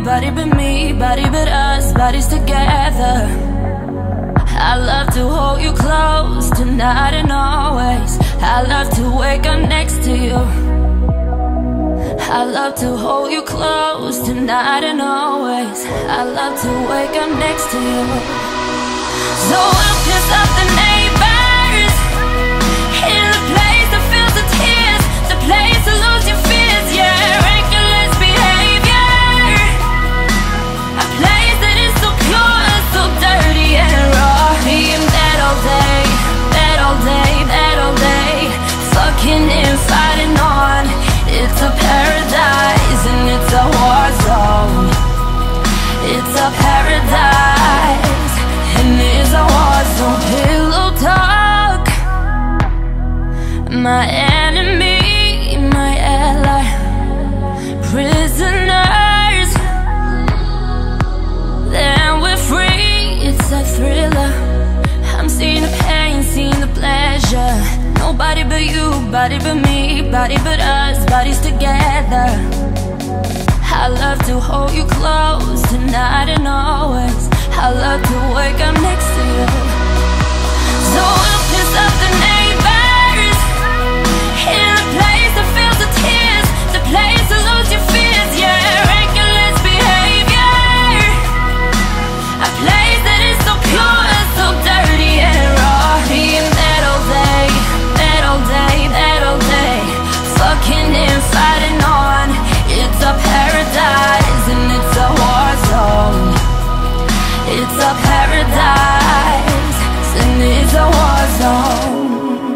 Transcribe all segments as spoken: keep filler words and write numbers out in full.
body but me, body but us, bodies together. I love to hold you close tonight and always. I love to wake up next to you. I love to hold you close tonight and always. I love to wake up next to you. So we'll piss off the neighbors in the place that feels the tears, the place to lose your fears, yeah. Reckless behavior, a place that is so pure, so dirty and raw. Being that all day, that all day, that all day, fucking and fighting on. It's a paradise and it's a war zone. It's a paradise and it's a war zone. Pillow talk, my enemy, my ally. Prisoners, then we're free. It's a thriller. I'm seeing the pain, seeing the pleasure. Nobody but you, body but me, body but us, bodies together. I love to hold you close tonight and always. I love to wake up next to you. So we'll piss off the neighbors in a place that feels the tears, the place to lose your fears, yeah. Reckless behavior, a place that is so pure, so dirty and raw. Being that all day, that all day, that all day, fucking and fighting on. It's a paradise and it's a war zone. It's a paradise and it's a war zone.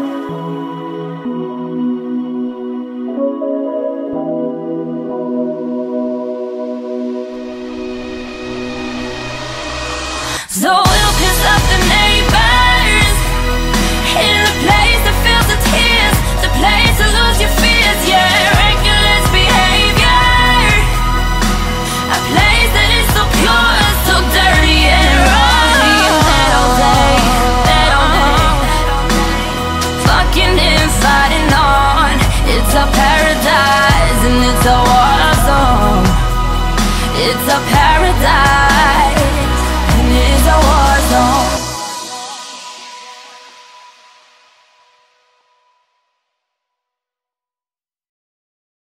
So we'll piss off the neighbors in the place that feels the tears, the place to lose your fears, yeah. Reckless behavior, a place that is so pure, so dirty and raw. That all day, that all day, fucking and fighting on. It's a paradise and it's a war zone. It's a paradise.